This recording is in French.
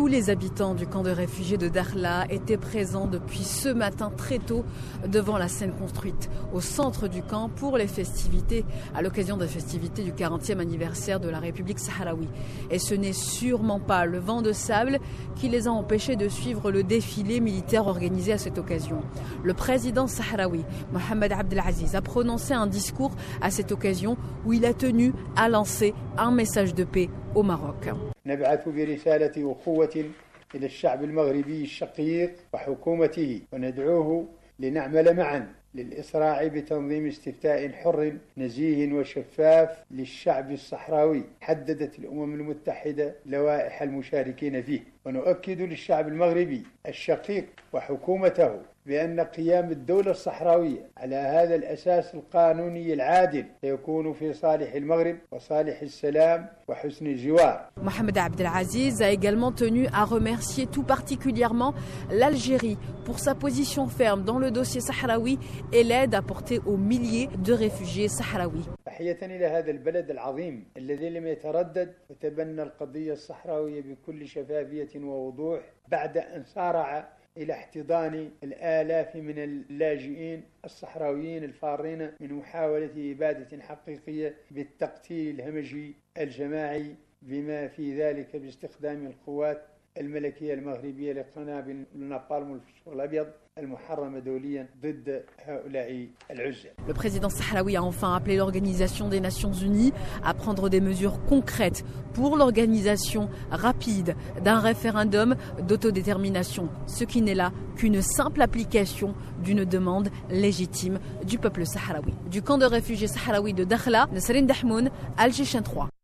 Tous les habitants du camp de réfugiés de Dakhla étaient présents depuis ce matin très tôt devant la scène construite au centre du camp pour les festivités, à l'occasion des festivités du 40e anniversaire de la République sahraoui. Et ce n'est sûrement pas le vent de sable qui les a empêchés de suivre le défilé militaire organisé à cette occasion. Le président sahraoui, Mohamed Abdelaziz, a prononcé un discours à cette occasion où il a tenu à lancer un message de paix au Maroc. نبعث برسالة أخوة إلى الشعب المغربي الشقيق وحكومته وندعوه لنعمل معا للإسراع بتنظيم استفتاء حر نزيه وشفاف للشعب الصحراوي. حددت الأمم المتحدة لوائح المشاركين فيه، ونؤكد للشعب المغربي الشقيق وحكومته بأن قيام الدولة الصحراوية على هذا الأساس القانوني العادل سيكون في صالح المغرب وصالح السلام وحسن الجوار. Mohamed Abdelaziz a également tenu à remercier tout particulièrement l'Algérie pour sa position ferme dans le dossier sahraoui et l'aide apportée aux milliers de réfugiés sahraouis. تحية إلى هذا البلد العظيم الذي لم يتردد وتبنى القضية الصحراوية بكل شفافية ووضوح بعد أن سارع إلى احتضان الآلاف من اللاجئين الصحراويين الفارين من محاولة إبادة حقيقية بالتقتيل الهمجي الجماعي بما في ذلك باستخدام القوات الملكية المغربية لقنابل النابالم والفسفور الأبيض المحرمة دوليا ضد هؤلاء العزل. Le président sahraoui a enfin appelé l'Organisation des Nations Unies à prendre des mesures concrètes pour l'organisation rapide d'un référendum d'autodétermination, ce qui n'est là qu'une simple application d'une demande légitime du peuple sahraoui. Du camp de réfugiés sahraouis de Dakhla, Nasrin Dahmoun, Alger 3.